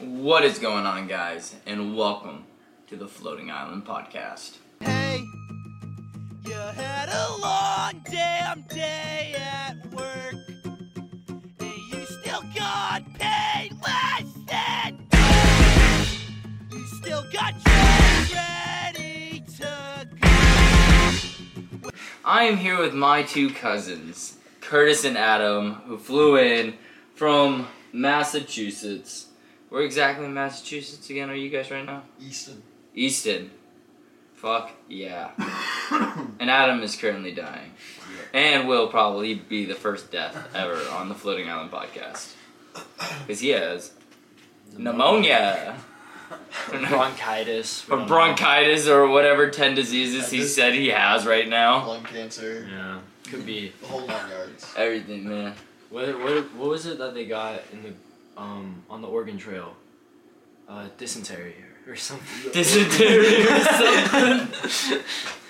What is going on, guys, and welcome to the Floating Island Podcast. Hey, you had a long damn day at work, and you still got paid less than you still got your ready to go. I am here with my two cousins, Curtis and Adam, who flew in from Massachusetts. Where exactly in Massachusetts again are you guys right now? Easton. Fuck yeah. And Adam is currently dying. And will probably be the first death ever on the Floating Island Podcast. Because he has pneumonia. Bronchitis. Or bronchitis or whatever 10 diseases he said he has right now. Lung cancer. Yeah, could be. The whole 9 yards. Everything, man. What was it that they got in the on the Oregon Trail? Dysentery or something. Dysentery or something.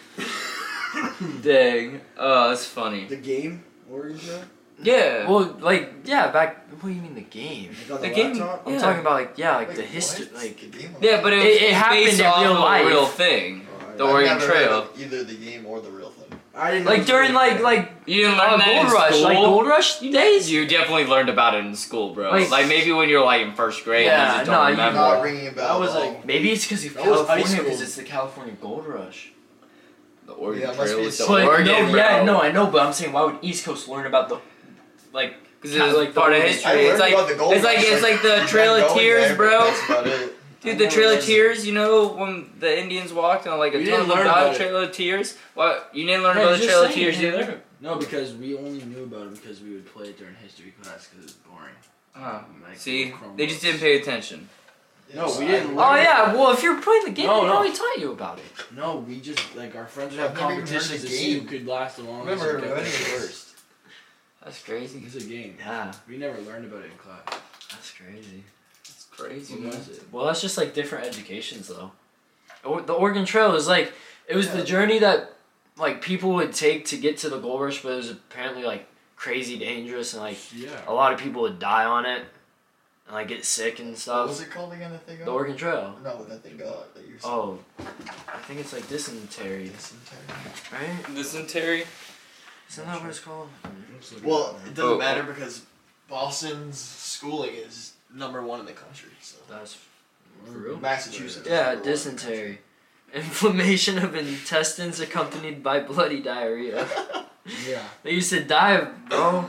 Dang. Oh, that's funny. The game? Oregon Trail? Yeah. Well, back. What do you mean the game? Like on The the game- laptop? I'm Yeah. talking about the Wait, history, what? The game on Yeah, but It happened based in off real of life. a real thing. The I've Oregon never heard Trail. of either the game or the real thing. I didn't like during like You didn't learn that in Gold Rush, school? like Gold Rush days. You definitely learned about it in school, bro. Like- Like maybe when you're like in first grade, Yeah, you just no, don't you- remember. Not ringing a bell. That was at all. like- Maybe it's because of That was high California, school. because it's the California Gold Rush. The Oregon Yeah, it must Trail be is the so- Oregon, no, bro. yeah, no, I know, but I'm saying why would East Coast learn about the Because it's like the part of Oregon- history. I It's learned like about the Gold it's like Rush, it's like the we've Trail been of going Tears, there, bro. but that's about it. Dude, I the never Trail of learned Tears. You know when the Indians walked on like a We tunnel didn't learn dive, about it. Trail of Tears. What? You didn't learn Yeah, about the just Trail of saying, Tears you either? never- No, because we only knew about it because we would play it during history class because it's boring. Oh, Like, see, Chromebooks. they just didn't pay attention. No, Yes, we I didn't Oh learn- yeah, well if you're playing the game, No, they no. probably taught you about it. No, we just like our friends would I've have never even heard competitions of to the see who game. could last the longest. Never and heard of get any there of this. first. That's crazy. It's a game. Yeah, We never learned about it in class. that's crazy. It's crazy, What man. was it? Well, that's just like different educations though. The Oregon Trail is like it was the journey that like people would take to get to the Gold Rush, but it was apparently like crazy dangerous and like Yeah. a lot of people would die on it and like get sick and What stuff. was it called again that they got? The Oregon Trail. No, that they got. That you said. Oh, I think it's like dysentery, Dysentery. right? Dysentery. Isn't that what it's called? Well, it doesn't Oh. matter because Boston's schooling is #1 in the country. So That's for real. Massachusetts. is Yeah, #1 in the dysentery. Inflammation of intestines accompanied by bloody diarrhea. Yeah. They used to die, bro.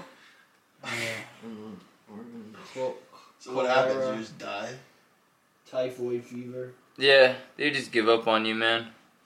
Well, So what happens? You just die. typhoid fever. Yeah, they just give up on you, man.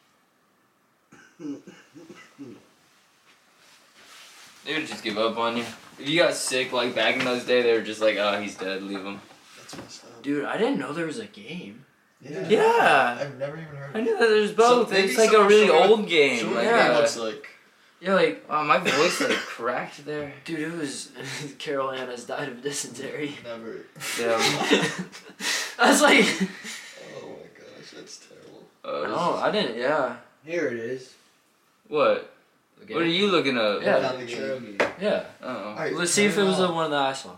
They would just give up on you. If you got sick, like back in those days, they were just like, "Oh, he's dead. Leave him." That's messed up. Dude, I didn't know there was a game. Yeah. Yeah. I've never even heard. I of knew that there's both. maybe It's like a someone really showed- old game. Show me Like, what yeah. it looks like. Yeah, like, Wow, my voice like cracked there. dude, it was Carol Anna's died of dysentery. Never. Yeah. I was like, Oh my gosh, that's terrible. oh, I didn't. Yeah. Here it is. What? What are you looking up? Yeah. Found the Trail game. game. Yeah. Oh. Alright, Let's see if it turn was the on. one that I saw.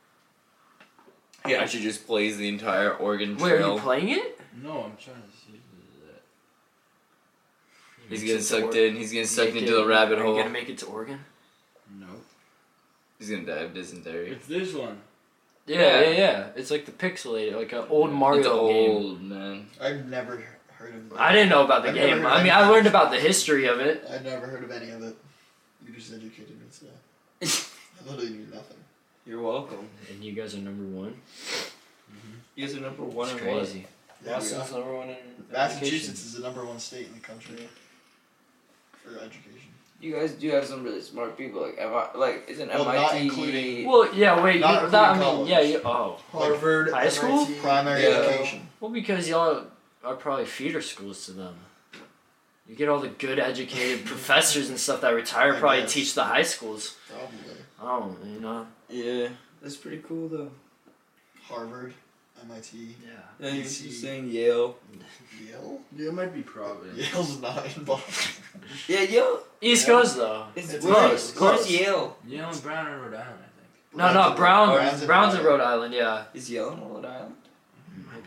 He actually just plays the entire Oregon Wait, are Trail. you playing it? No, I'm trying to see that. He's getting sucked in. He's getting sucked into the rabbit Are hole. you gonna make it to Oregon? No. He's gonna die of dysentery. It's this one. Yeah. It's like the pixelated, like an old Mario It's game. old, man. I've never heard of. I didn't know about the I've never game. heard I of mean, any I of learned it. about the history of it. I've never heard of any of it. You just educated me, so I literally knew nothing. You're welcome. And you guys are number one. You guys are number one That's in what? crazy. Yeah, we Boston's are. number one in Massachusetts is the #1 state in the country for education. You guys do have some really smart people. Like isn't Well, MIT? not including- Well, yeah, wait, Not you, that, I mean, college. yeah, you, oh. Harvard, High school? MIT, primary Yeah. education. Well, because y'all are probably feeder schools to them. You get all the good educated professors and stuff that retire I probably guess. teach the high schools. Probably. Oh, you know? Yeah, that's pretty cool though. Harvard, MIT, Yeah. Yeah, you're just saying Yale. Yale. Yeah, it might be Providence. Yale's not in Boston. Yeah, Yale. East Yeah. Coast, though. It's It's close. close. Where's Yale? Yale and Brown and Rhode Island, I think. No, Brown. Brown's in Brown's in Rhode Rhode Island, yeah. Is Yale in Rhode Island?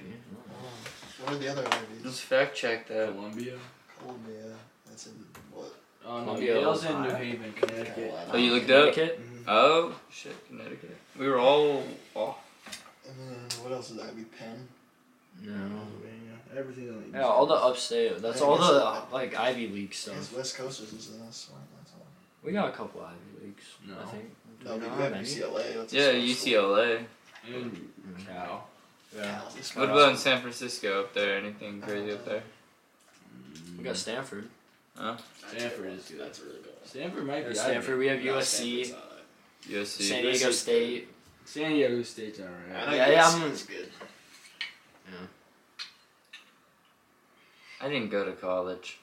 What are the other Let's Ivies? fact check that. Columbia. Columbia. That's in what? Oh no, Columbia, Yale's in New Ohio. Haven, Connecticut. Carolina. Oh, you looked up? Connecticut? Mhm. Oh shit, Connecticut. We were all off. And then what else is Ivy? Penn. No. Pennsylvania. Everything. On the Yeah, all the upstate. That's Yeah, I all guess the it- like Ivy League Yes, stuff. West Coasters is in this one. That's all. We got a couple Ivy Leagues. No. I think. Do No, we we not have have any? UCLA. That's a Yeah, small UCLA. And Cal. Yeah. Cal, this What small about in San Francisco up there? Anything crazy up there? We got Stanford. Stanford is good. That's really good. Stanford might be Stanford. We have No, USC, Stanford's not. USC. San Diego State. San Diego State's I alright. know Yeah, USC I'm- is good. I didn't go to college.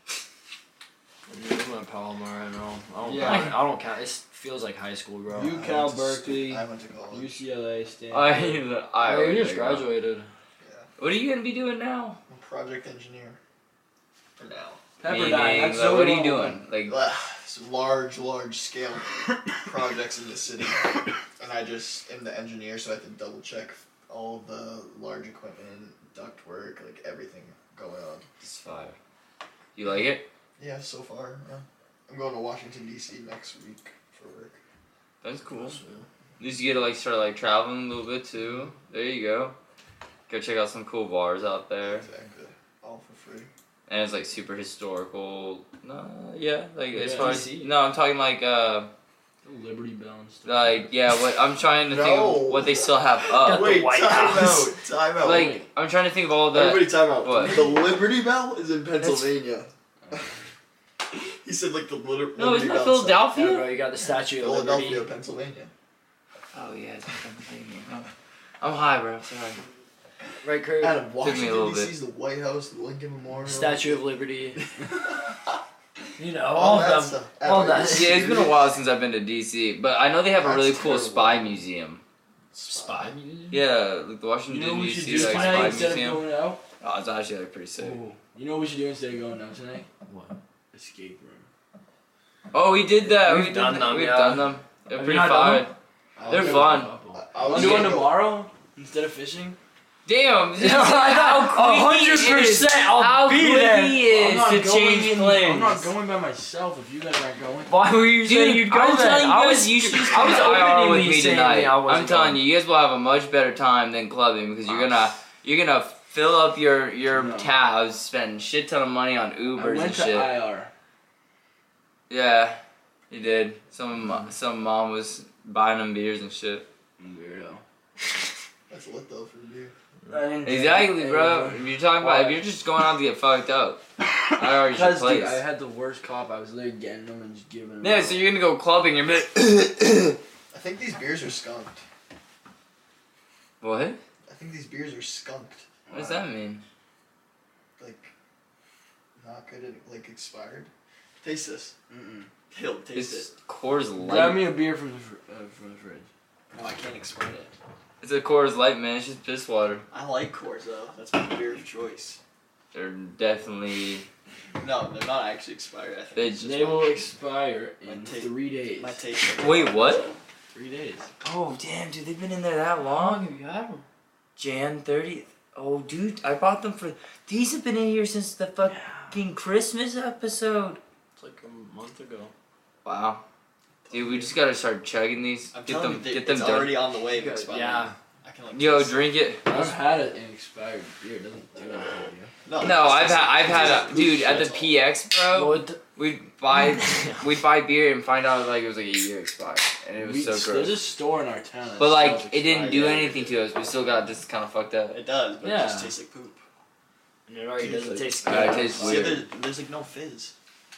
We went Palomar. I know. Yeah. I don't count. It feels like high school, bro. You- I Cal, went to Berkeley, I went to college. UCLA, Stanford. I Oh, you already just got- graduated. Yeah. What are you gonna be doing now? I'm a project engineer. For now. Pepperdine. Meaning, That's like, so what are you long. doing? Like, Some large scale projects in the city, and I just am the engineer, so I have to double check all the large equipment, duct work, like everything going on. it's fire. You like it? Yeah, so far. Yeah. I'm going to Washington D.C. next week for work. That's cool. At least you get to like start like traveling a little bit too. There you go. Go check out some cool bars out there. Exactly. All for free. And it's like super historical. No, yeah, like as Yeah, far as DC. no, I'm talking like Liberty Bell and stuff. like yeah. What I'm trying to think No. of what they still have Got up. the Wait, White time House. out. Time out. Like I'm trying to think of all the. Everybody, time out. What? The Liberty Bell is in Pennsylvania. He said like the Liberty No, isn't that Bell. Philadelphia? Yeah, bro. You got the Statue of Philadelphia, Liberty. Pennsylvania. Oh yeah, it's Pennsylvania. I'm high, bro. Sorry. Right, Kurt? Out of Took me a Washington little D.C. is the White House, the Lincoln Memorial. Statue of Liberty. You know, all all that of them. stuff. all that. Yeah, it's been a while since I've been to DC, but I know they have a That's really cool terrible. spy museum. Spy museum? Yeah, like the Washington You know what we should DC do like tonight spy instead museum. of going out? Oh, it's actually like pretty sick. Ooh. You know what we should do instead of going out tonight? What? Escape room. Oh, we did that. We've We done did, them, We've yeah. done them. They're Have pretty you not done fun. I'll They're do fun. a couple. I was Want to go gonna go- tomorrow instead of fishing? Damn, how quick he is. 100%. I'll How be quick there. he I'm is not to going change in- plans. I'm not going by myself if you guys aren't going. Why were you saying Dude, you'd go I'm then? telling you I guys, was, you should just I come was to IR with openly me saying tonight. I wasn't I'm telling going. you, you guys will have a much better time than clubbing because you're gonna fill up your No. tabs, spend shit ton of money on I Ubers went and to shit. IR. Yeah, you did. Some mom was buying them beers and shit. Weirdo. That's lit though for beer. Exactly, bro. If you're talking about, if you're just going out to get fucked up, I already should Because dude, place. I had the worst cop. I was literally getting them and just giving them. Yeah, out. so you're gonna go clubbing. You're like, I think these beers are skunked. what? I think these beers are skunked. What does that mean? Like, not good at, like, expired. Taste this. Mm-mm. He'll taste It's Coors Grab Light. me a beer from the fridge. it. No, I can't explain it. It's a Coors Light, man. It's just piss water. I like Coors though. That's my beer of choice. They're definitely. No, they're not actually expired. I think They- it's just They my- will expire in My taste- 3 days. My taste. Wait, what? 3 days. Oh, damn, dude. They've been in there that long? have you had them? Jan 30th. Oh, dude. I bought them for. These have been in here since the fucking Christmas episode. It's like a month ago. Wow. Dude, we just gotta start chugging these. I'm Get telling them, you, get them it's done. already on the way of Yeah. expiring. I can like Yo, taste it. drink it. I've had an expired beer. It doesn't do anything to you. No, I've it's just- had it's a just dude at the that's all. PX, bro. What? We'd buy beer and find out like it was like a year expired, and it was so There's gross. a store in our town. that But like sells it didn't expired do beer. anything to us. We still got just kind of fucked up. It does, but Yeah. it just tastes like poop. And it already doesn't taste Yeah, good. it tastes See, weird. there's like no fizz.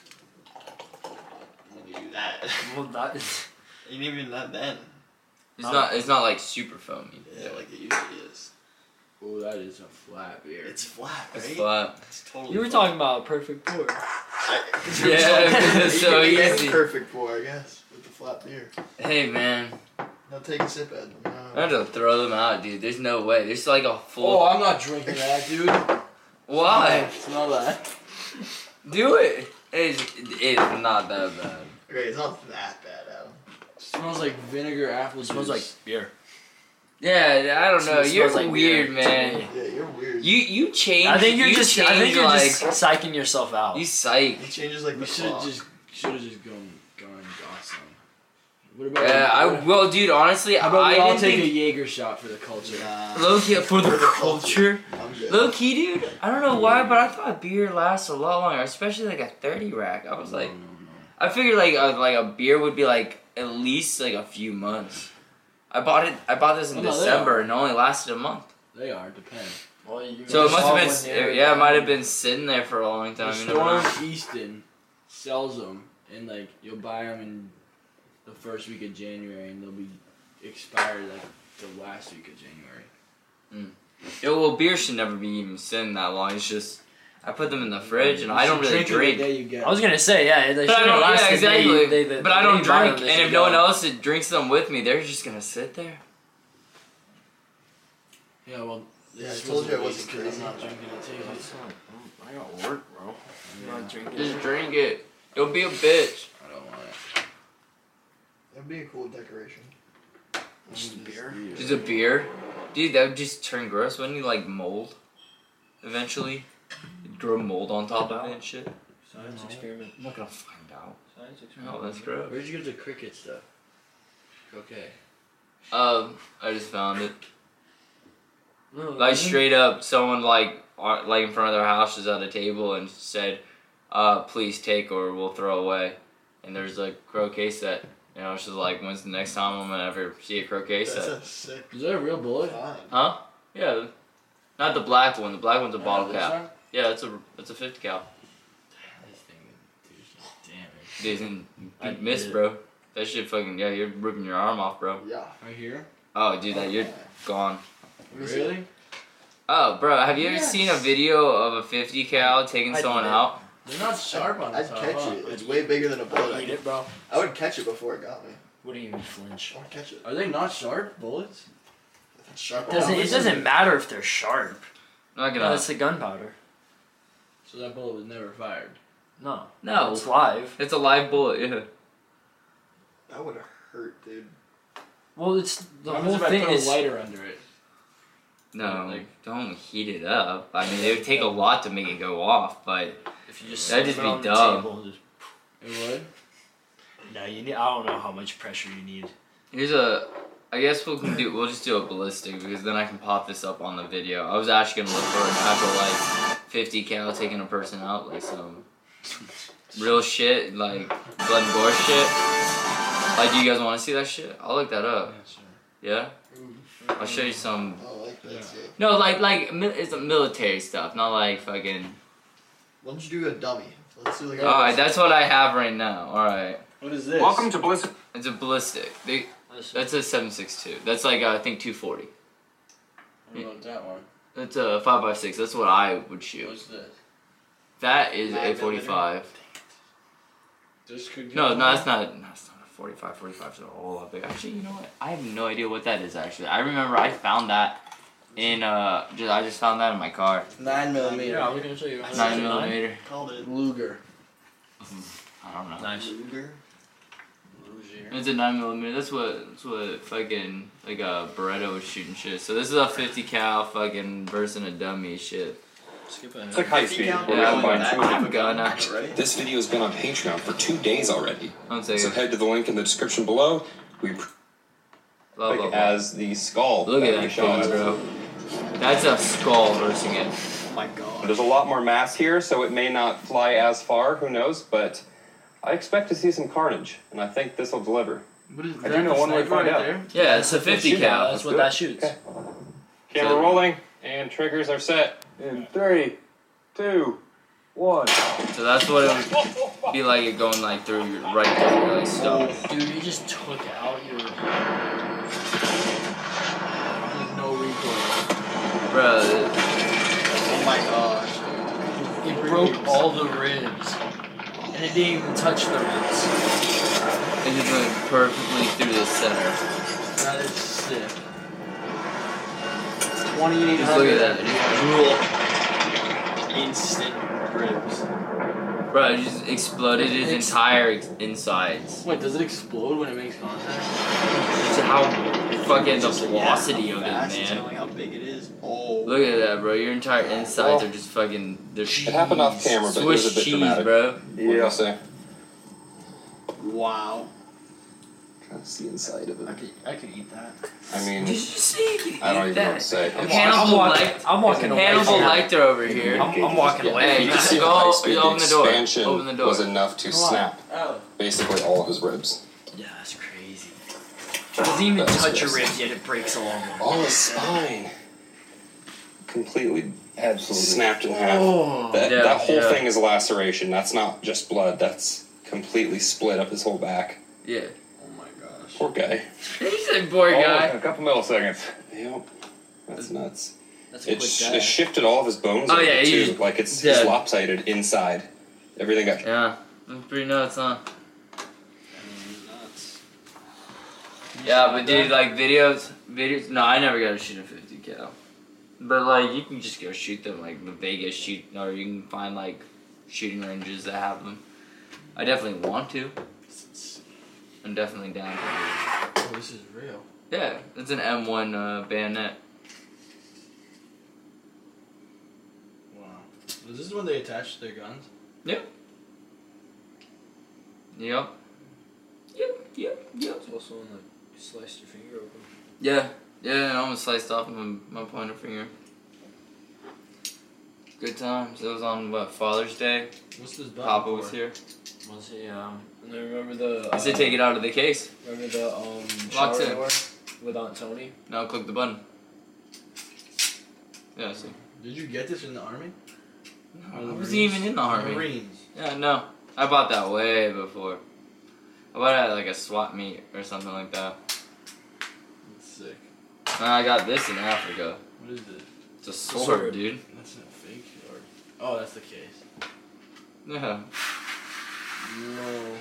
When you do that, Well, that and even that then. It's not like super foamy. Yeah, like it usually is. Oh, that is a flat beer. It's flat, right? It's flat. It's totally. you were flat. talking about a perfect pour. Yeah, 'cause it's so You can easy. get perfect pour, I guess, with the flat beer. Hey man, Now take a sip, Ed. I have to throw them out, dude. There's no way. There's like a full. Oh, I'm not drinking that, dude. Why? Smell that. Do it. It's not that bad. Okay, it's not that bad, Adam. Smells like vinegar apple It smells juice. like beer. Yeah, I don't know. It You're smells like weird, beer to man. me. Yeah, you're weird. You change. I think you're you just. change, I think you're like, just psyching yourself out. You psych. He changes like We the should have clock. just gone and got some. What about? Yeah, well, dude, honestly, How about I we all didn't take think a Jaeger shot for the culture? low key for the culture. I'm good. Low key, dude. I don't know why, but I thought beer lasts a lot longer, especially like a 30 rack. I was like, No. I figured like a beer would be like at least like a few months. I bought this in Oh, no, they December are. and it only lasted a month. They are depend. Well, you So it just must saw have one there. been, yeah, it might have been sitting there for a long The time. You never know. Storm Easton sells them, and like you'll buy them in the first week of January, and they'll be expired like the last week of January. Yeah, well, beer should never be even sitting that long. It's just I put them in the fridge and You I don't should really it the drink. day you get I was gonna say, yeah, they But I should don't, last yeah, the day exactly. you- they- but I the don't day you buy drink, them, they and if should no one go. else drinks them with me, they're just gonna sit there. Yeah, well, Yeah, this I told was you a I waste wasn't 'cause crazy. I'm not drinking it too. I got work, bro. I'm not drinking. Just drink it. You'll be a bitch. I don't want it. That'd be a cool decoration. Just a beer. Just a beer, dude. That would just turn gross. Wouldn't you like mold? Eventually, you'd grow mold on top of it and shit. Science experiment. I'm not gonna find out. Science experiment. Oh, that's gross. Where'd you get the cricket stuff? Okay. I just found it. No, Like straight up, someone like in front of their house was at a table and said, "Please take or we'll throw away." And there's a croquet set. You know, she's like, "When's the next time I'm gonna ever see a croquet That's set?" a sick Is that a real bullet? find. Huh? Yeah. Not the black one. The black one's a bottle This cap. one? Yeah, it's a 50 cal. This thing, dude, damn it. Dude, I you missed, did. bro. That shit fucking, yeah, you're ripping your arm off, bro. Yeah. Right here? Oh, dude, you're gone. Really? Oh, bro, have you ever Yes. seen a video of a 50 cal taking I someone did. out? They're not sharp on the I'd top, catch huh? it. It's way bigger than a bullet. Eat it, bro. I would catch it before it got me. What do you mean flinch? I would catch it. Are they not sharp bullets? If it's sharp It doesn't matter if they're sharp. I'm not No, gonna. it's the gunpowder. So that bullet was never fired. No. No, It's live. it's a live bullet, yeah. That would hurt, dude. Well, it's the What whole happens if I thing put is. a lighter under it? No, Like- don't heat it up. I mean, it would take a lot to make it go off, but If you just That'd slam just it be on the dumb. table, just- It would? No, you need. I don't know how much pressure you need. here's a. I guess we'll just do a ballistic because then I can pop this up on the video. I was actually gonna look for an actual like 50 cal taking a person out, like some real shit, like blood and gore shit. Like, do you guys want to see that shit? I'll look that up. Yeah, sure. Yeah, I'll show you some. I like that. Yeah. Sick. No, it's military stuff, not like fucking. Why don't you do a dummy? Let's do like a. Alright, that's what I have right now. Alright. What is this? Welcome to Bliss. It's a ballistic. That's a 7.62. That's like, I think 240. What about that one? That's a 5.56. That's what I would shoot. What's this? That is 9 a 45. This could get No, that's not a 45. 45 is a whole lot bigger. Actually, you know what? I have no idea what that is, actually. I remember I found that in, I just found that in my car. 9mm. Yeah, I was gonna show you. 9mm. Called it Luger. I don't know. Nice. Luger. It's a 9mm. That's what fucking like a Beretta was shooting shit. So this is a 50 cal fucking versing a dummy shit. Skip It's like high speed. Yeah, We're Yeah, gonna combine I'm two of them. gonna. Right? This video has been on Patreon for 2 days already. One So second. head to the link in the description below. We Blah, blah, blah. As the skull. Look at we that shot. thing, bro. That's a skull versing it. My God. There's a lot more mass here, so it may not fly as far. Who knows? But I expect to see some carnage, and I think this will deliver. What is I that? do know the one way to sniper find right out. there? Yeah, it's a 50 Yeah, cal. that's what good. that shoots. Okay. Camera So- rolling, and triggers are set. In 3, 2, 1. So that's what it would be like it going like through your right through your like stomach. Dude, you just took out your. There's no recoil. Bro, Oh my gosh. It broke all the ribs, and it didn't even touch the ribs. it just went perfectly through the center. That is sick. 2800. Just look at that. Instant ribs. Bro, it just exploded his entire insides. Wait, does it explode when it makes contact? It's how fucking the Just, velocity how of it, fast it's man. going, how big it is. Oh. Look at that, bro. Your entire insides are just fucking. They're It happened off camera, but it was a Swiss bit cheese, dramatic. bro. What do you say? Wow. That's the inside of it. I could eat that. I mean, Did you see you could I don't eat even know what that? to say. It's- I'm walking away. Hannibal here. Lecter over here. I'm walking away. Hey, You can just see the go. high-speed Open the door. expansion Open the door. was enough to snap Oh. basically all of his ribs. Yeah, that's crazy. It doesn't even That's touch your just- ribs yet, it breaks along. All his spine completely snapped in half. Oh. That whole yeah. thing is a laceration. That's not just blood. That's completely split up his whole back. Yeah. Oh my gosh. Poor guy. He said, "Poor guy." a couple milliseconds. Yep. That's nuts. That's a It, quick sh- death. it shifted all of his bones. Oh, over yeah, too. he's Like it's dead. lopsided inside. Everything got. Yeah, that's pretty nuts, huh? Nuts. Yeah, but dude, like videos. No, I never got to shoot a 50 cal. But like, you can just go shoot them, like the Vegas shoot, or you can find like shooting ranges that have them. I definitely want to. I'm definitely down. Oh, this is real. Yeah, it's an M1 bayonet. Wow. Is this when they attach their guns? Yep. Yep. It's also when like you sliced your finger open. Yeah, I almost sliced off my pointer finger. Good times. It was on what, Father's Day. What's this button Papa for? was here. Was it? And then remember the. I said take it out of the case. Remember the Locked shower in. door with Aunt Tony? Now click the button. Yeah, see. Did you get this in the army? I wasn't even in the army. Marines. Yeah, no. I bought that way before. I bought it at like a swap meet or something like that. That's sick. And I got this in Africa. What is it? It's a sword, sword. dude. That's not fake sword. Oh, that's the case. Yeah. No.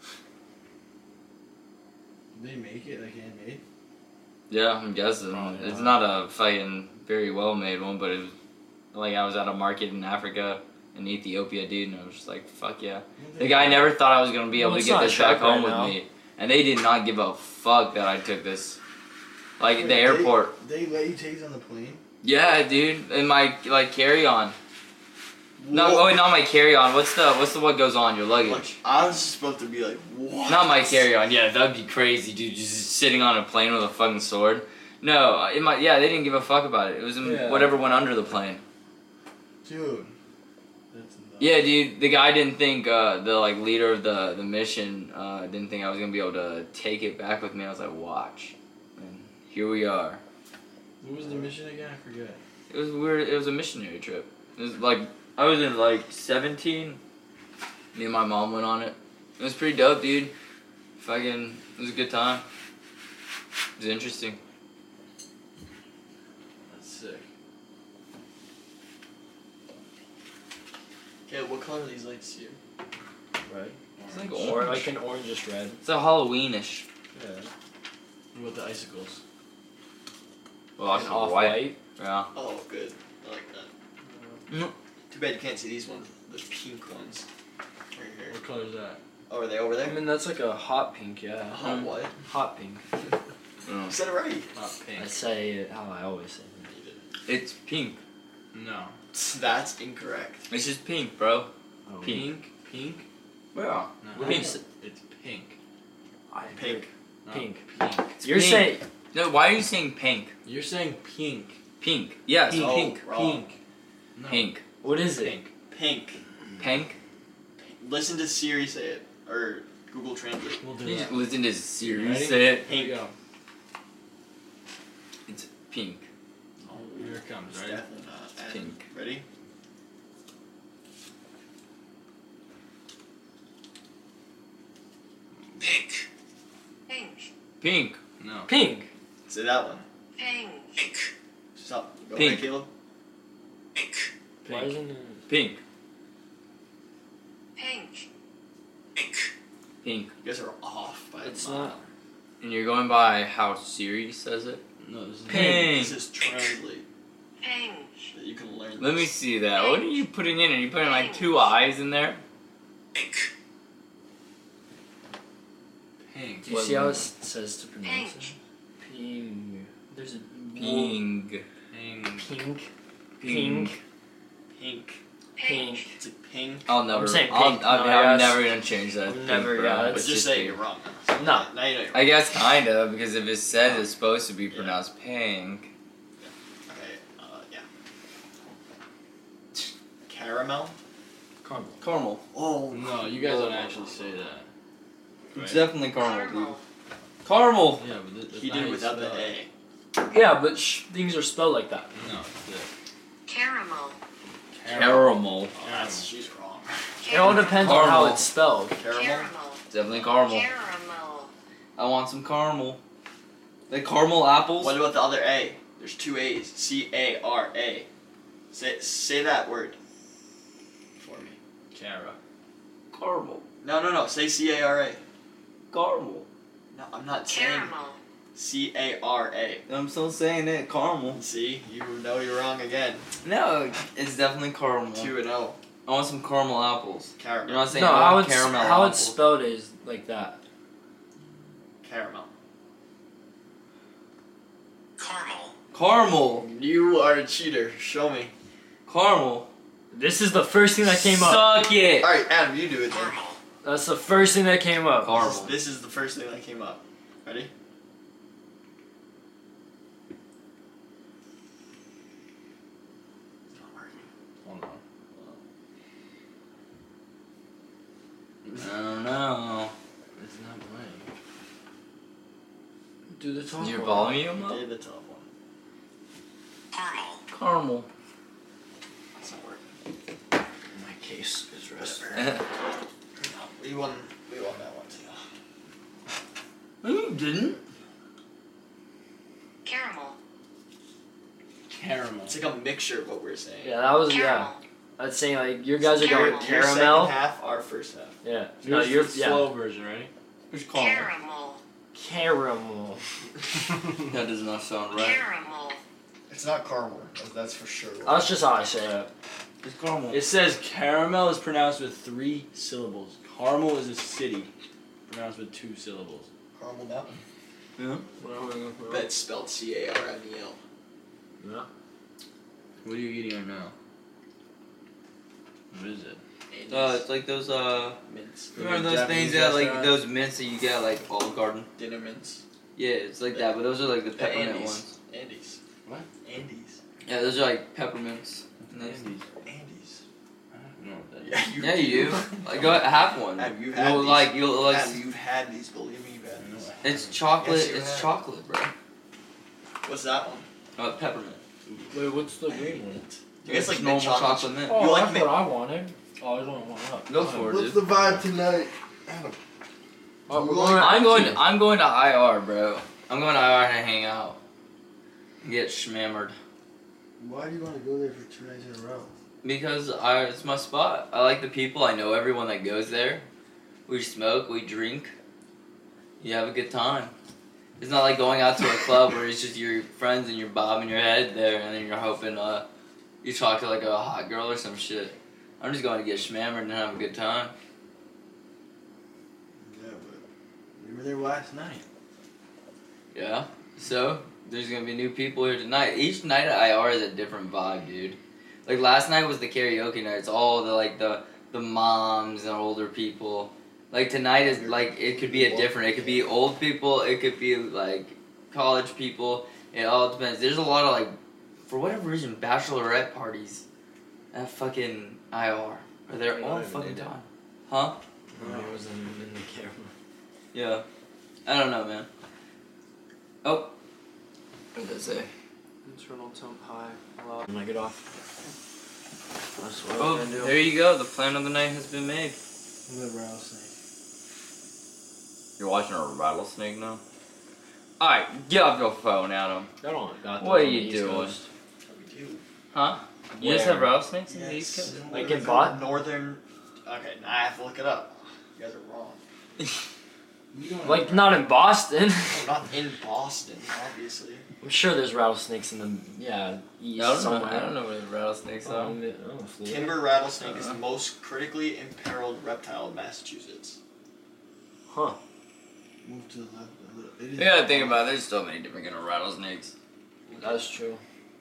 Did they make it like handmade? Yeah, I'm guessing. Probably It's not. not a fucking very well made one, but it was like I was at a market in Africa in Ethiopia, dude, and I was just like, fuck yeah. The guy never thought I was gonna be able to it's get not this sharp back home right now. with me. And they did not give a fuck that I took this. Like Wait, the airport. They let you take it on the plane? Yeah, dude. In my like carry on. No, Whoa. oh, not my carry on. What's the what goes on your luggage? Like, I was supposed to be like, what? Not my carry on. Yeah, that'd be crazy, dude. Just sitting on a plane with a fucking sword. No, in my they didn't give a fuck about it. It was in Yeah. whatever went under the plane. Dude. That's nuts. Yeah, dude. The guy didn't think the like leader of the mission didn't think I was gonna be able to take it back with me. I was like, watch, and here we are. What was the mission again? I forget. It was weird. It was a missionary trip. It was like I was in like 17. Me and my mom went on it. It was pretty dope, dude. Fucking, it was a good time. It was interesting. That's sick. Okay, what color are these lights here? Right. It's like Or orange. like an orangish red. It's a Halloweenish. Yeah. What about the icicles? Well, An actually off-white. Yeah. Oh, good. I like that. Mm. Too bad you can't see these ones. The pink ones. Right here. What color is that? Oh, are they over I there? mean, that's like a hot pink, yeah. Hot what? Hot pink. You said it right. Not pink. I say it how I always say it. It's pink. No. That's incorrect. It's just pink, bro. Oh, Pink. Pink? Yeah. No. Pink. It's pink. I Pink. No, Pink. Pink. You're pink. saying No, why are you saying pink? You're saying pink. Pink. Yes, Pink. pink. Wrong. Pink. No. Pink. what is it? Pink. Pink. Pink. Listen to Siri say it. Or Google Translate. We'll do You that. just listen to Siri Ready? say it. Here we go. It's pink. Here it comes, It's right? definitely not. And Pink. Ready? Pink. Pink. Pink. No. Pink. Say that one. Pink. Pink. Stop. Go Pink. ahead, Caleb. Pink. Why isn't it? Pink. Pink. Pink. Pink. You guys are off by It's a mile. not. And you're going by how Siri says it? No, this is Pink. This is translate. Pink. That you can learn. Let me this. see that. What are you putting in? Are you putting like 2 eyes in there? Pink. pink. Do you see how it says to pronounce it? Pink. Ping. There's a Ping. Pink. Pink. Pink. Pink. It's a pink. I'll never. I'm saying I'm pink, no, I'm yes. never gonna change that. I'm Pink, never, bro. yeah, But It's just say pink. you're wrong. No. Now you know you're wrong. I guess kinda, because if it says it's supposed to be pronounced pink. Okay, yeah. Caramel? Caramel. Oh, No, you guys don't actually say that. It's Right? definitely caramel, dude. Caramel. Caramel! Yeah, but that's He not did how it you without spell the it. A. Yeah, but things are spelled like that. No, the Caramel. Caramel. Oh, that's, she's wrong. It all depends on how Caramel. it's spelled. Caramel? Caramel. Definitely caramel. Caramel. I want some caramel. Like caramel apples? What about the other A? There's two A's. C-A-R-A. Say that word for me. Cara. Caramel. No. Say C-A-R-A. Caramel. No, I'm not saying Caramel. C-A-R-A. I'm still saying it. Caramel. See? You know you're wrong again. No, it's definitely caramel. 2-0. I want some caramel apples. Caramel. You're not saying No, I how want it's caramel how apples. it's spelled is like that. Caramel. Caramel. Caramel. You are a cheater. Show me. Caramel. This is the first thing that came up. Suck it. Alright, Adam, you do it then. Caramel. That's the first thing that came up. Caramel. This is the first thing that came up. Ready? It's not working. Hold on. I don't know. It's not playing. Do the top Is your one. volume up? Did the top one. Caramel. Caramel. It's not working. My case is resting. No, we won that one too. You didn't. Caramel. Caramel. It's like a mixture of what we're saying. Yeah, that was Caramel. I'd say like your guys are going Caramel. Your caramel. second half, our first half. Yeah. Here's No, you're the slow version, ready? Who's caramel? Caramel. Caramel. That does not sound right. Caramel. it's not caramel. That's for sure. That's just how I say it. It's caramel. It says caramel is pronounced with 3 syllables. Carmel is a city, pronounced with 2 syllables. Caramel Mountain. Yeah. Bet it's spelled C-A-R-M-E-L. Yeah. What are you eating right now? What is it? It's like those Mints. remember those things that like those mints that you get at, like Olive Garden? Dinner mints. Yeah, it's like that, but those are like the peppermint Andes. ones. Andes. What? Andes. Yeah, those are like peppermints. And those- Andes. Andes. I don't know what that is. Yeah, you Yeah, you do. Like, go have one. Have you had You'll these? like you'll like. Adam, you've had these. Believe me, you've had these. It's chocolate. Yes, you It's have. chocolate, bro. What's that one? Peppermint. Wait, what's the green one? You guys like It's mint normal chocolate? chocolate mint. Oh, You like that's mint- what I wanted. Oh, I just want one up. Go for it, What's dude. the vibe tonight? Adam. Oh, we're I'm going. I'm going to IR, bro. I'm going to IR and hang out. Get schmammered. Why do you want to go there for 2 nights in a row? Because it's my spot. I like the people. I know everyone that goes there. We smoke. We drink. You have a good time. It's not like going out to a club where it's just your friends and you're bobbing your head there and then you're hoping you talk to like a hot girl or some shit. I'm just going to get schmammered and have a good time. Yeah, but we were there last night. Yeah. So there's gonna be new people here tonight. Each night at IR is a different vibe, dude. Like last night was the karaoke night. It's all the moms and older people. Like tonight is like it could be a different. It could be old people. It could be like college people. It all depends. There's a lot of like, for whatever reason, bachelorette parties at fucking IR. Are there all fucking time? Huh? No, it was in the camera. Yeah. I don't know, man. Oh. What did it say? Internal temp high. When I get off. That's what Oh, I'm gonna do. there you go. The plan of the night has been made. The rattlesnake. You're watching a rattlesnake now? Alright, get off your phone, Adam. I don't got What are those on you the East doing? Coast. We do. Huh? You just Where? have rattlesnakes in the Yes. East Coast? Like in Bot? Northern. Okay, now I have to look it up. You guys are wrong. Like not in Boston. I'm not in Boston, obviously. I'm sure there's rattlesnakes in the east somewhere. I don't know where the rattlesnakes are. Florida. Timber rattlesnake is the most critically imperiled reptile in Massachusetts. Huh. Move to the left a little. It is You gotta think about it, there's so many different kind of rattlesnakes. That's true.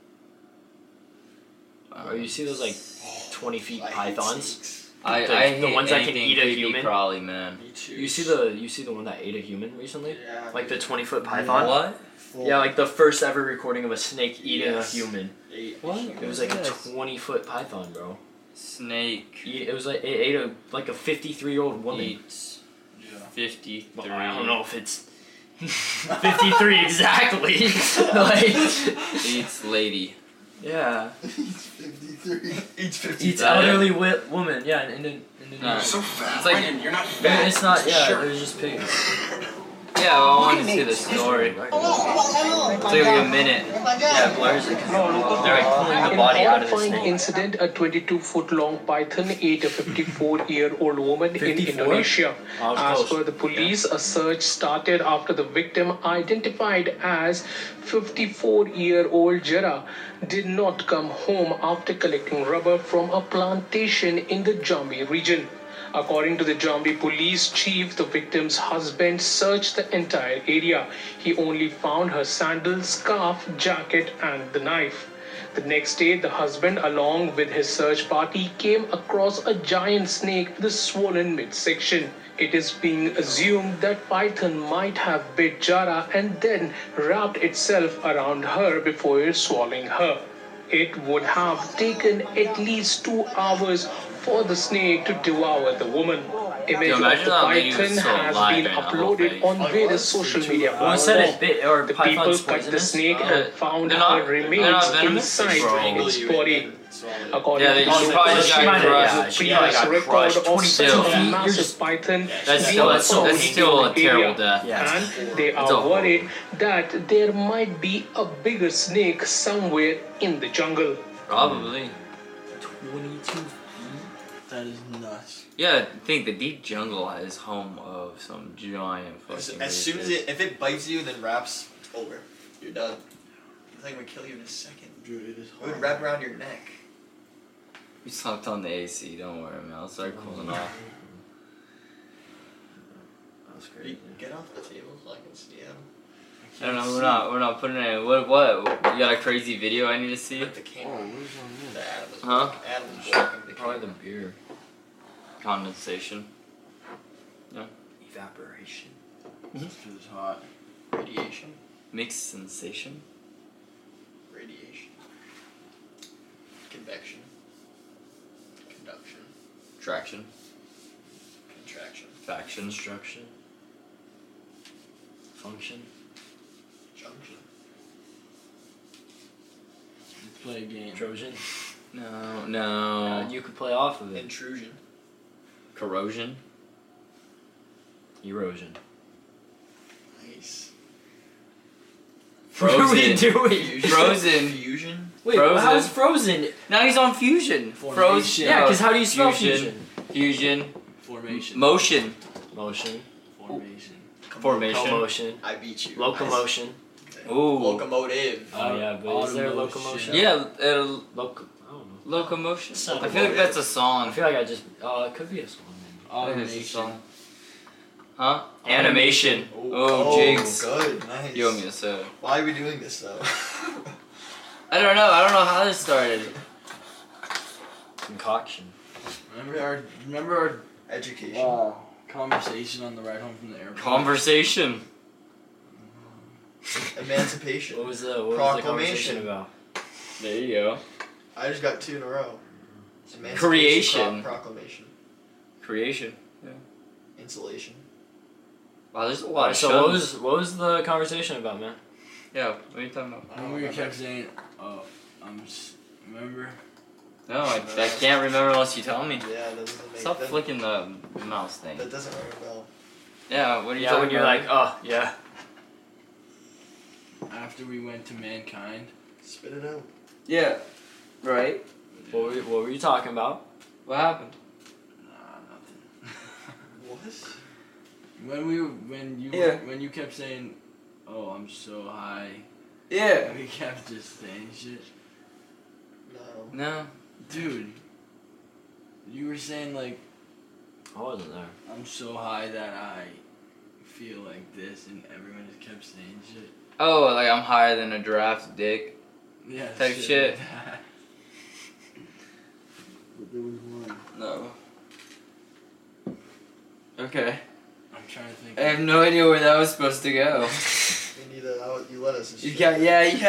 Or you see those like 20 feet pythons? I The hate ones that can anything eat a creepy human? crawly, man. Me too. You see the one that ate a human recently? Yeah. Like the 20-foot python? What? Yeah, like the first ever recording of a snake eating Yes. a human. What? It was like a 20-foot python, bro. Snake It was like it ate a 53-year-old woman. eats Yeah. 53. Well, I don't know if it's 53 exactly. Like, Eats lady. yeah, He's 53. He's 53. eats elderly woman. Yeah, in No. So fat. It's like- Brandon, you're not I mean, fat. it's not. Yeah, there's just pigs. Yeah, well, I wanted to see the story. It took like a minute. Yeah, blurs it. 'Cause they're like pulling the body out of the horrifying snake. incident, a 22-foot-long python ate a 54-year-old woman in 54? Indonesia. I was As close. per the police, a search started after the victim, identified as 54-year-old Jara, did not come home after collecting rubber from a plantation in the Jambi region. According to the Jambi police chief, the victim's husband searched the entire area. He only found her sandals, scarf, jacket, and the knife. The next day, the husband, along with his search party, came across a giant snake with a swollen midsection. It is being assumed that python might have bit Jara and then wrapped itself around her before swallowing her. It would have taken at least 2 hours for the snake to devour the woman. Image of imagine the that lady was python still has alive been right now, whole uploaded face. on various social media One said platforms. it bit or The people python's cut the poisonous. snake and found They're not- her they're remains not venomous? inside They strangle its you body. and swallow it. According Yeah, to they the just probably police, got might have- crushed. yeah, she previous got record crushed. of 22 several feet. You're massive just python That's being still, that's found still a in the terrible area. death. Yeah. And they It's are awful. worried that there might be a bigger snake somewhere in the jungle. Probably. 22 feet. That is nuts. Yeah, I think the deep jungle is home of some giant fucking As soon as creatures. if it bites you and then wraps, it's over. You're done. The thing would kill you in a second. Dude, it is It would hard. wrap around your neck. We slept on the AC, don't worry, man. I'll start cooling off. That's Hey, crazy. get off the table so I can see him. I don't know, we're not putting it in. What? You got a crazy video I need to see? With the Oh, camera. where's on The Adam was Huh? Adam was walking the Probably camera. the beer. Condensation. Evaporation. this? This is hot. Radiation. Mixed sensation. Radiation. Convection. Conduction. Traction. Contraction. Faction. Construction. Function. Junction. Let's play a game. Trojan. No. You could play off of it. Intrusion. Corrosion. Erosion. Nice. What are we Frozen. doing? Frozen. Fusion. Wait, Frozen. how's Frozen? Now he's on fusion. Formation. Frozen. Yeah, because how do you spell fusion? Fusion. Formation. Motion. Motion. Formation. Formation. Commotion. I beat you. Locomotion. Nice. Ooh. Locomotive. Oh yeah, but is there Automotion. locomotion? Yeah, Loco. I don't know. locomotion. Son of I a feel like bitch. that's a song. I feel like I just. It could be a song. I think it's a Automation. song. Huh? Animation. Oh, Oh, jigs. good. Nice. You owe me a soda. Why are we doing this though? I don't know how this started. Concoction. Remember our Education. conversation on the ride home from the airport? Conversation. Emancipation. What was the conversation Proclamation. about? There you go. I just got 2 in a row. Emancipation, Creation. Proclamation. Creation. Insulation. Wow, there's a lot of So shows. what was the conversation about, man? Yeah, what are you talking about? When we kept saying, remember? No, I can't remember unless you tell me. Yeah, that doesn't make Stop that, flicking the mouse thing. that doesn't ring a bell. Yeah, what are you Yeah, talking when you're about? like, oh yeah. After we went to Mankind. Spit it out. Yeah. Right. What were you talking about? What happened? Nah, nothing. What? When you kept saying, "Oh, I'm so high," Yeah. we kept just saying shit. No. No. Dude, you were saying like, I wasn't there. "I'm so high that I feel like this, and everyone just kept saying shit. Oh, like I'm higher than a giraffe's dick. Yeah. Type shit. Like that. But there was one. No. Okay. I'm trying to think. I have no idea where that was supposed to go. We need you let us. You kind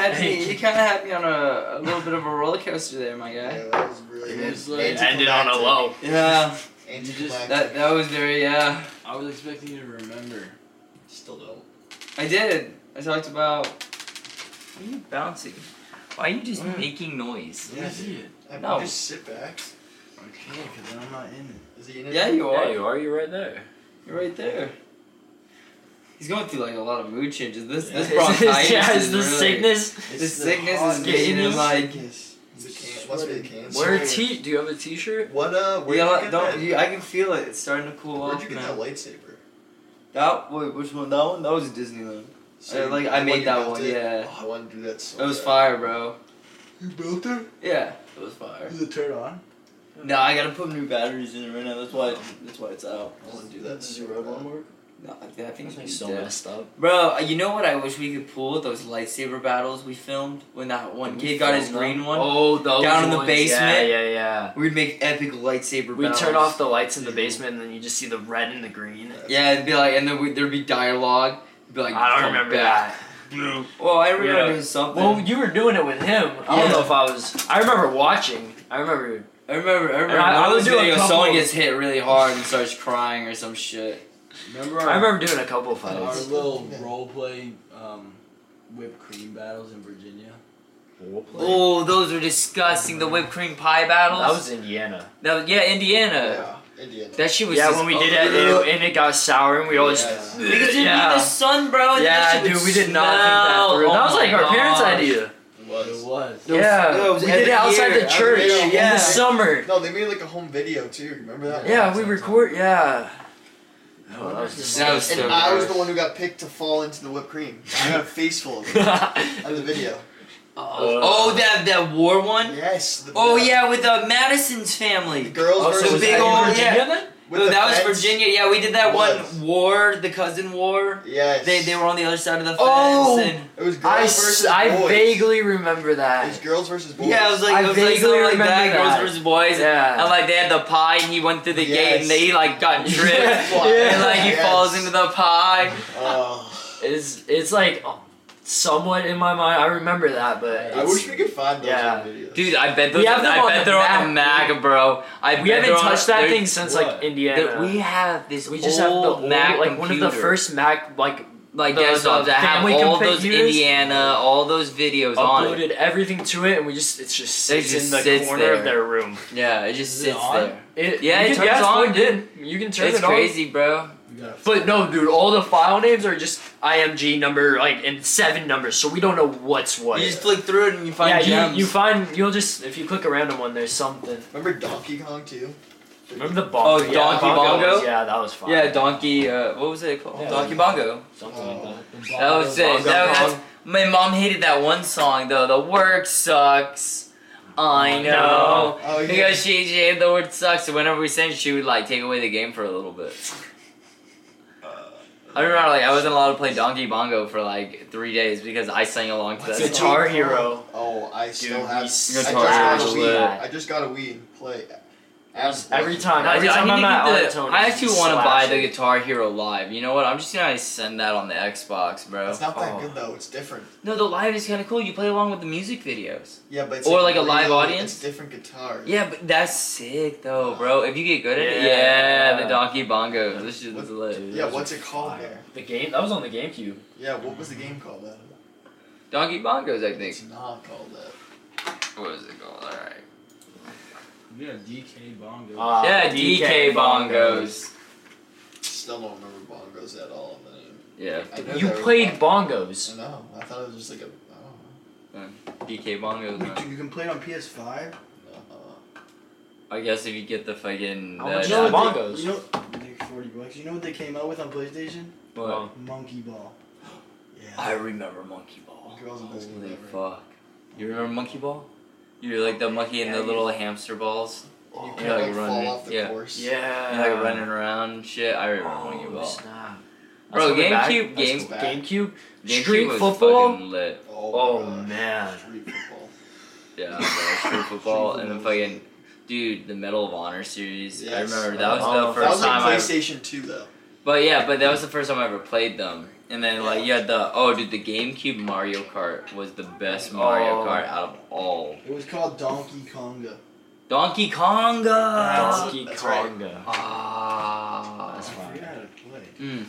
of had me on a little bit of a roller coaster there, my guy. Yeah, that was really. It was like- It ended on a low. Yeah, Anticlimactic. that was very I was expecting you to remember. Still don't. I did. I talked about. Why are you bouncing? Why are you just making noise? Let me see it. No. Just sit back. I can't, because then I'm not in it. Is he in it? Yeah, you are. Yeah, you are. You're right there. You're right there. He's going through like a lot of mood changes. This Is bronchitis is the really, sickness? This sickness is getting him like. Must be the cancer. Wear a t. Do you have a T-shirt? What? Where'd Yeah, you get that? I can feel it. It's starting to cool Where'd off you get now. that lightsaber? Wait, which one? That one? That was Disneyland. So I the one made you that built one. it? Yeah. Oh, I want to do that so It was bad. fire, bro. You built it? Yeah, it was fire. Does it turn on? No, I gotta put new batteries in it right now. That's why it's out. I want to do that Does so your red bad. one work? No, I think It's it's so dead. messed up. Bro, you know what I wish we could pull? Those lightsaber battles we filmed when that one kid got his green one. Oh, those Down in the ones. basement? Yeah. We'd make epic lightsaber We battles. turn off the lights in the basement, and then you just see the red and the green. Yeah, it'd be like, and then there'd be dialogue. It'd be like, I don't come remember back. that. Well, I remember Yeah. doing something. Well, you were doing it with him. I don't Yeah. know if I was. I remember watching. I remember. I remember I one would of do those a videos, couple someone of- gets hit really hard and starts crying or some shit. Remember I remember doing a couple of our fights. little role play whipped cream battles in Virginia? Oh, those are disgusting. The whipped cream pie battles. That was Indiana. Indiana. Yeah, Indiana. That shit was Yeah, just, when we did it, and it got sour, and we all just. Yes. Because it'd be the sun, bro. And Yeah, that shit dude, would we did not think that smell. through. Oh That was like my our parents' gosh. idea. It was. It was. Yeah, We did it outside the church in Yeah. the summer. No, they made like a home video too. Remember that? Yeah, one? we record. Yeah. Oh, that was so And I was gross. the one who got picked to fall into the whipped cream. I got a face full of it on the video. Oh, that war one. Yes. Oh yeah, with Madison's The family. girls Oh, so versus the big was that old in Virginia yeah. then? with No, the that was fence. Virginia. Yeah, we did that Was. one war, the cousin war. Yes. They were on the other side of the fence. Oh! And It was girls versus boys. I vaguely remember It was that. girls versus boys. yeah, it was like I it was like vaguely something like remember that. Girls that. versus boys. Yeah. And like they had the pie, and he went through the gate, and Yes. he like got tripped, Yeah. and like he Yes. falls into the pie. Oh, It's like somewhat in my mind. I remember that, but I it's- wish we could find those Yeah. videos. Dude, I bet those. We have them I on bet the they're on the Mac, Mac, bro. I we bet haven't they're on- touched that they're- thing since What? like Indiana. We have this We just have the old, Mac like one of the computer. first Mac like the desktops that have family all those computers. Indiana, all those videos on it. uploaded everything to it, and we just it just It sits just in the sits corner there. of their room. Yeah, it just Is it sits on? there. Yeah, it turns it's on, plugged in. You can turn It's it on. crazy, bro. We gotta But no, dude, all the file names are just IMG number like in 7 numbers, so we don't know what's what. You just flick through it and you find yeah, gems. you find you'll just if you click a random one, there's something. Remember Donkey Kong too? Remember the bongo? Oh, Donkey Bongo? was- yeah, that was fun. Yeah, Donkey. What was it called? Yeah. Donkey Bongo. something like that. That was it. Bongo That's, Kong. my mom hated that one song though. The work sucks. I know. Oh, yeah. Because she hated the word sucks, so whenever we sang, she would like take away the game for a little bit. I remember like I wasn't allowed to play Donkey Bongo for like 3 days because I sang along to that What's song. it Guitar called? Hero. Oh, I still Dude, have. we Guitar I Hero's just got a lit. Wii. I just got a Wii and play. Every time. I, Every time I, I'm need at to get the, Auditorium, I actually want to slash buy it. the Guitar Hero Live. You know what? I'm just gonna send that on the Xbox, bro. It's not that Oh. good though. It's different. No, the live is kind of cool. You play along with the music videos. Yeah, but it's Or like a live real- audience? It's different guitars. Yeah, but that's sick though, bro. If you get good at it, Yeah. yeah, the Donkey Bongos. This shit is lit. Dude, Yeah, those what's are it called fire. there? The game that was on the GameCube. Yeah, what was the game called then? Donkey Bongos, I think. It's not called that. What is it called? All right. Yeah, DK Bongo. Yeah, DK Bongos. Still don't remember bongos at all in the name. Yeah, I know You they were played bongos. bongos. I know. I thought it was just like a. I don't DK Bongos. Man. you can play it on PS5? know. I guess if you get the fucking. How much the- is bongos? You know, like $40. You know what they came out with on PlayStation? What? Monkey Ball. Yeah. I remember Monkey Ball. Monkey Ball's the best game Holy ever. fuck! You remember Monkey Ball? You're like the monkey and the little hamster balls. You Yeah, can't like like running. fall off the Yeah. course. Yeah. You're like running around and shit. I remember Monkey Oh, Ball. snap. Bro, coming back. GameCube, GameCube. GameCube Street was football. fucking lit. Oh, my gosh. man. Street football. Yeah, bro, Street football, and then fucking, dude, the Medal of Honor series. I Yes. remember that was Oh, the that first That was time like I. PlayStation 2 though. But yeah, but that was the first time I ever played them. And then like Yeah. you had the GameCube Mario Kart was the best Mario Oh. Kart out of all. It was called Donkey Konga. Donkey Konga. Donkey That's right. Konga. Ah. That's I fine. forget how to play. Mm.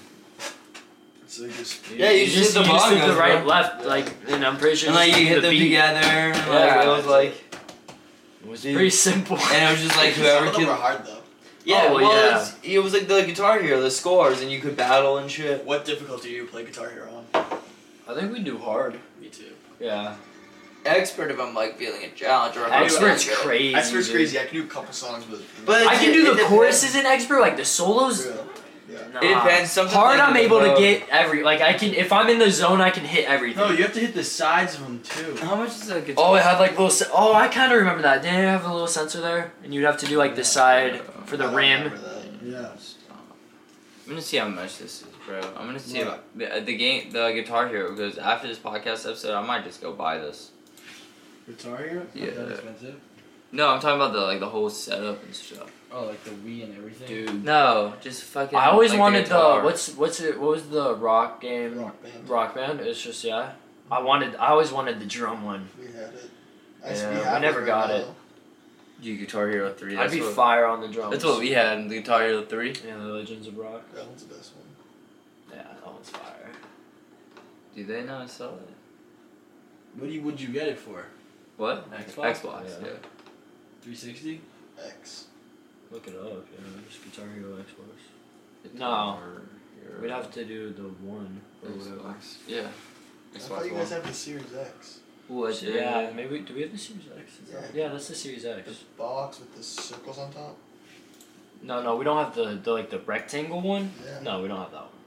So you just Yeah, you just hit the hit bongos, the right, bro. left, like, and I'm pretty sure. And like just you hit the them beat. together. And, like, Yeah. it was like. It was Dude. pretty simple. And it was just like Some whoever of them could. were hard though. Yeah, Oh, well, yeah. it was like the Guitar Hero, the scores, and you could battle and shit. What difficulty do you play Guitar Hero on? I think we do hard. Me too. Yeah. Expert if I'm like feeling a challenge or if Expert's I'm crazy. Expert's dude. crazy. I can do a couple songs with. But I can do It the depends. choruses in expert, like the solos. Yeah. Yeah. Nah. It depends. Sometimes Hard, like I'm with able to the- get like I can if I'm in the zone, I can hit everything. No, you have to hit the sides of them too. How much is a guitar? Oh, it had like little. Oh, I kind of remember that. Didn't it have a little sensor there? And you'd have to do like the side for the I don't rim. remember that. Yeah. I'm gonna see how much this is, bro. I'm gonna see What? if the Guitar Hero, because after this podcast episode, I might just go buy this. Guitar Hero? It's Yeah. not that expensive. No, I'm talking about the whole setup and stuff. Oh, like the Wii and everything. Dude, No, just fucking. I always like wanted the guitar. what's it? What was the rock game? Rock Band. Rock Band. It's just yeah. I always wanted the drum one. We had it. Yeah, we we have never it got right it. now. You Guitar Hero 3. I'd That's be what, fire on the drums. That's what we had in the Guitar Hero 3. Yeah, the Legends of Rock. That one's the best one. Yeah, that one's fire. Do they not sell it? Would you get it for? What? Xbox? Xbox, Yeah. yeah. 360? X. Look it up. Yeah, just Guitar Hero Xbox. No. We'd have to do the one or whatever. Xbox. Yeah. I thought you guys have the Series X. What? Yeah, maybe. Do we have the Series X? Yeah. Yeah, that's the Series X. The box with the circles on top. No, we don't have the like the rectangle one. Yeah. No, we don't have that one.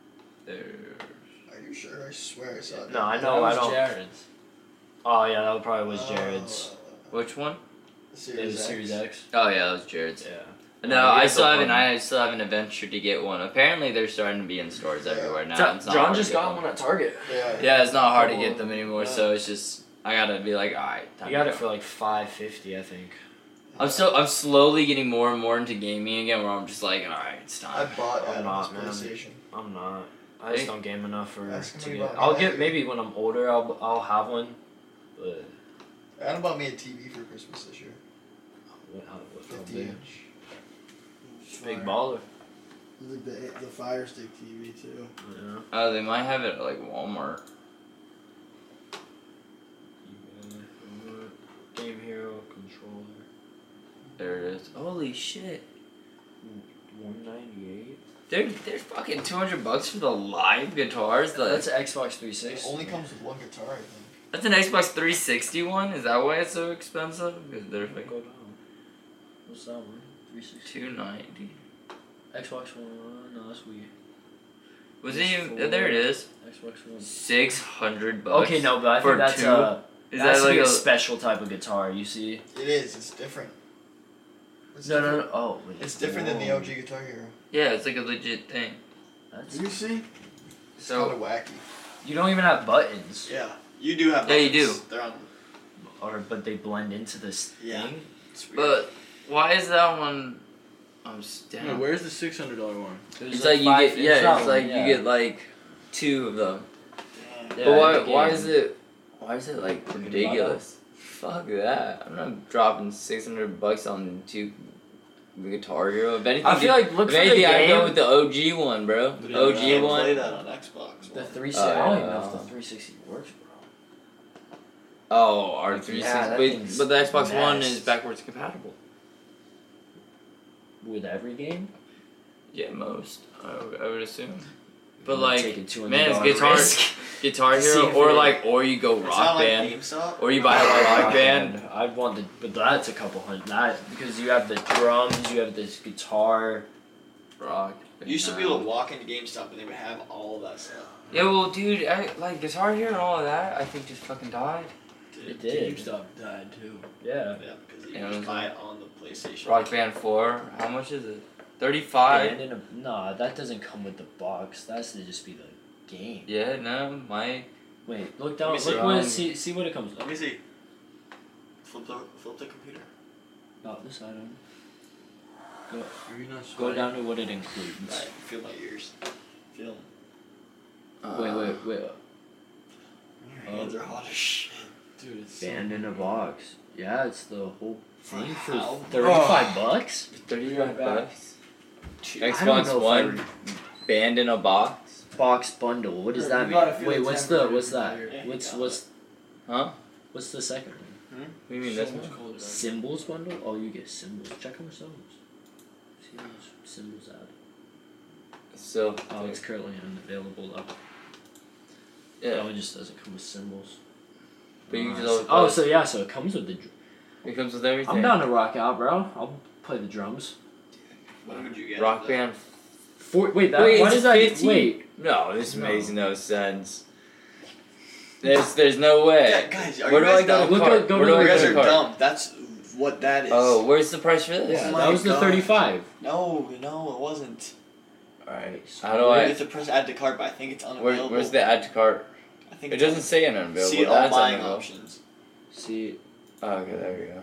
Are you sure? I swear I saw it. No, I That know. I was don't. Jared's. Oh yeah, that probably was Jared's. Which one? The Yeah, the Series Series X. X. Oh yeah, that was Jared's. Yeah. No, we I have still the haven't. one. I still haven't ventured to get one. Apparently, they're starting to be in stores everywhere now. It's not John hard just to get got one at Target. Yeah. Yeah, it's not hard to Oh, get them anymore. yeah. So it's just I gotta be like, all right. He got it for like $5.50, I think. I'm slowly getting more and more into gaming again. Where I'm just like, all right, it's I time. bought I'm Adam's not, man. PlayStation. I'm not. I just Hey. don't game enough for Ask him to what get. he I'll bought. get maybe when I'm older. I'll have one. But Adam bought me a TV for Christmas this year. how 50 big? inch. Big baller. Like the Fire Stick TV too. Yeah. Oh, they might have it at like Walmart. Game Hero controller. There it is. Holy shit! $198. They're fucking $200 for the live guitars. That's an Xbox It 360. only comes with one guitar, I think. That's an Xbox 360 one. Is that why it's so expensive? Because they're Go like down. What's that one? 360. $290. Xbox One. No, that's Wii. Was it even? There it is. Xbox One. $600. Okay, no, but I for think that's two? Is that's that like a a? special type of guitar. You see? It is. It's different. It's No. different. Oh, wait. It's different than the Whoa. OG Guitar Hero. Yeah, it's like a legit thing. That's, You see? It's So- kind of wacky. you don't even have buttons, Yeah. You do have. Yeah, you buttons. do. They're on. but they blend into this Yeah. thing. It's weird. But why is that one? I'm Yeah, down. where's the $600 one? It's like you five- get. Yeah, that it's one, like yeah. you get like 2 of them. Damn. Yeah, But why? the Why game. is it? Why is it like Forget about ridiculous? Fuck that! I'm not dropping $600 on the Guitar Hero. If anything, I feel like look if for the anything, I'd go game. with the OG one, bro. You OG can't one. play that on Xbox. The One. 360. I don't even know if yeah. the 360 works, bro. Oh, R360. Yeah, that but, thing's but the Xbox One messed. is backwards compatible. With every game. Yeah, most. I would assume. But I'm like, taking $200 man, it's Guitar risk. Guitar See Hero, if or it- like, or you go It's Rock not like Band, GameStop. or you buy a Rock Band. I'd want the, but that's a couple hundred. That because you have the drums, you have this guitar. Rock. You used to be able to walk into GameStop and they would have all of that stuff. Yeah, well, dude, like Guitar Hero and all of that, I think just fucking died. It did. GameStop died too. Yeah. Yeah, because you Yeah, just it was buy it on the PlayStation. Rock Band 4, how much is it? 35. Band in a nah, that doesn't come with the box. That has to just be the game. Yeah, no, my. Wait, look down. Let me see. Look what see what it comes with. Let me see. Flip the computer. Not this item. Go, Are you not go sweating? down to what it includes. Right, feel my ears. Feel them. Wait. Your hands are hot as shit. Dude, it's Band in a box. Yeah, it's the whole thing for How? $35. 35 bucks. I don't Xbox know if One band in a box. Box bundle. What does You that gotta mean? feel Wait, the what's temperature that? here. Yeah, What's Huh? what's the second one? What do you mean this so much one? colder. Symbols bundle? Oh, you get symbols. Check on symbols. See those symbols ad. So. Oh, it's currently unavailable though. Yeah. Oh, it just doesn't come with symbols. But you Nice. just always Oh, play. so yeah, so it comes with the. It comes with everything. I'm down to rock out, bro. I'll play the drums. What would you get? Rock with band. Wait, that. Wait, why it's does that? 15? Wait. No, this No. makes no sense. There's no way. Yeah, guys, are Where you do I guys go dumb? to Look cart? at- go Where to do I You the- guys go are to cart? dumb. That's what that is. Oh, where's the price for this? Yeah, my that was the God. 35. No, it wasn't. Alright. So How do You I? have to press add to cart, but I think it's unavailable. Where's the add to cart? I think It doesn't say an unavailable. see all That's buying unavailable. options. See. Oh, okay, there we go.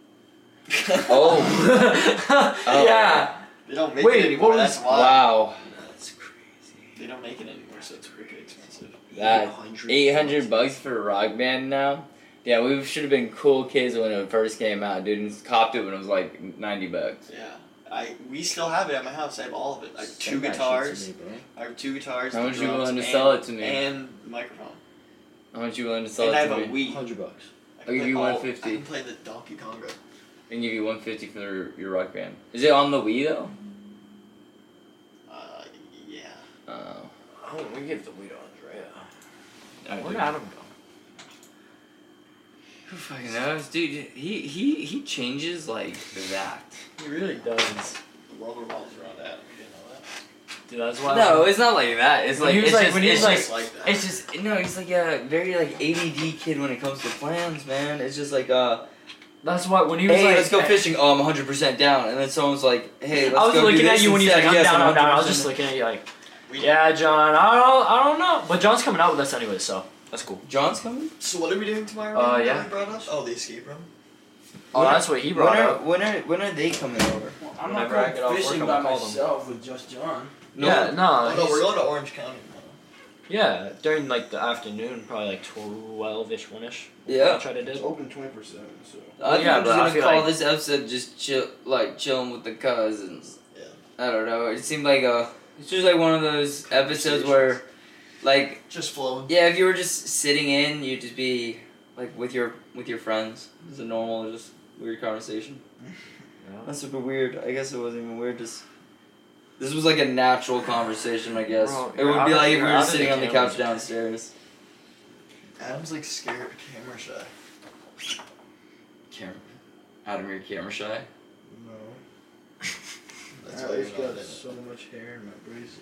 Oh. Yeah. They don't make Wait, it anymore. what was- That's why. Wow. That's crazy. They don't make it anymore, so it's freaking expensive. That 800 bucks for a Rock Band now. Yeah, we should have been cool kids when it first came out, dude, and copped it when it was like 90 bucks. Yeah. We still have it at my house. I have all of it. I have two Send that shit to guitars. me, bro. I have two guitars. How the much you drums, willing to and- sell it to me? And the microphone. How much you willing to sell And I it have to a me? Wii. $100. I I'll can give play you all- 150. I can play the Donkey Konga. And give you 150 for your Rock Band. Is it on the Wii though? Yeah. Oh. Oh, we give the weed on Andrea. I Where'd do. Adam go? Who fucking knows, dude? He changes like that. He really does. The world revolves around that. You didn't know that? Dude, that's why. No, it's not like that. It's When like he was it's like- just, when he it's was like- just Like that. it's just no. He's like a very like ADD kid when it comes to plans, man. It's just like That's why when he was hey, like, let's go fishing. Oh, I'm 100% down. And then someone's like, hey, let's I was go looking do at this you when he's like, instead. I'm Yes, down, I'm down. I was 100%. just looking at you like, We- yeah, John. I don't know, but John's coming out with us anyway, so that's cool. John's coming. So what are we doing tomorrow? Yeah. That we brought up? Oh, the escape room. Oh, that's what he brought up. When are they coming over? I'm Whenever not I get off going work, fishing I'm by gonna call them. myself with just John. Yeah, no, Oh, no, he's- we're going to Orange County tomorrow. yeah, during like the afternoon, probably like 12ish, 1ish. Yeah. I try to do. It's open 24/7, so. I think Yeah, I'm but just I gonna feel call like- this episode just chilling with the cousins. Yeah. I don't know. It seemed like it's just like one of those episodes where, like, Just flowing. yeah, if you were just sitting in, you'd just be like with your friends. It's a normal, just weird conversation. Yeah. That's super weird. I guess it wasn't even weird. Just this was like a natural conversation. I guess Bro, it would be you're like if out we of were the sitting on the cameras. couch downstairs. Adam's like scared, camera shy. Adam, you're camera shy. No. That's I why you're just not in got it. so much hair in my bracelet.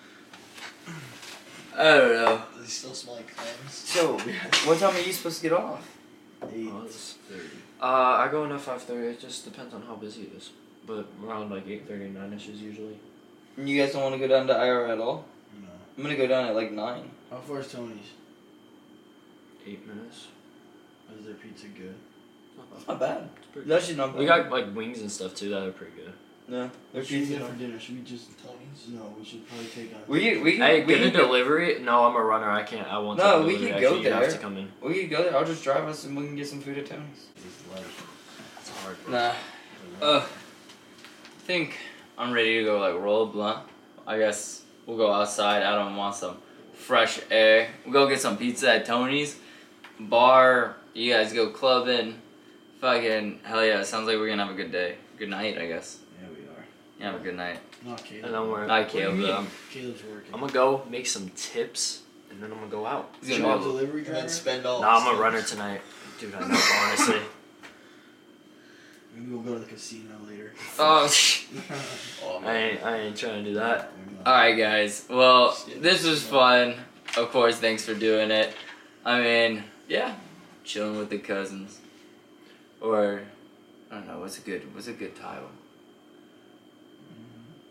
I don't know. Does he still smell like clams? So, what time are you supposed to get off? 8:30. I go in at 5:30. It just depends on how busy it is, but around like 8:30, 9ish is usually. You guys don't want to go down to IR at all? No. I'm gonna go down at like 9. How far is Tony's? 8 minutes. Is their pizza good? Not bad. It's pretty It's actually not bad. We got like wings and stuff too that are pretty good. No, they're What should we pizza. get for dinner? Should we just Tony's? No, we should probably take on. We Hey, we get a could delivery? No, I'm a runner. I can't. I want. No, to we delivery. could go Actually, you have there. to come in. we could go there. I'll just drive us and we can get some food at Tony's. It's hard. Nah. I think I'm ready to go like roll a blunt. I guess we'll go outside. Adam wants some fresh air. We'll go get some pizza at Tony's. Bar, you guys go clubbing. Fucking hell yeah, it sounds like we're gonna have a good day. Good night, I guess. Yeah, we are. Yeah, have a good night. Not Caleb. And then we're. Hi, what do you Caleb, mean? though. Caleb's working. I'm gonna go make some tips, and then I'm gonna go out. He's You gonna a go. delivery And then driver? spend all. Nah, I'm a runner tonight, dude. I know, honestly. Maybe we'll go to the casino later. Oh, Oh, I ain't trying to do that. alright, guys. Well, this was fun. Of course, thanks for doing it. I mean, yeah, chilling with the cousins. Or, I don't know, what's a good title?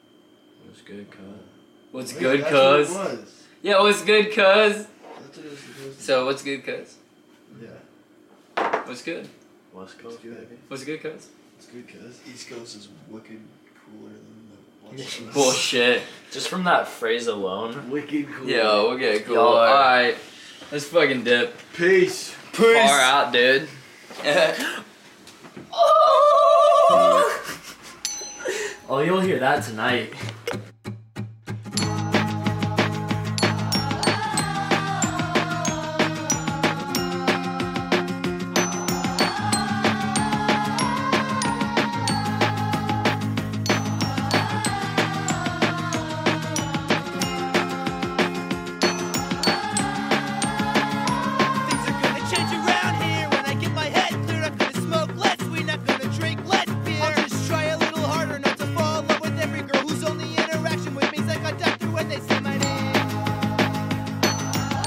What's good, cuz? What's Wait, good, that's what it cuz? was. Yeah, what's good, cuz? That's what it was supposed to So, what's good, cuz? be. Yeah. What's good? West What's Coast, good? baby. What's good, cuz? It's good because East Coast is wicked cooler than the West Coast. Bullshit. Just from that phrase alone. Wicked cool. Yo, okay, cool. Y'all are- Alright. Let's fucking dip. Peace. Far out, dude. Oh, you'll hear that tonight.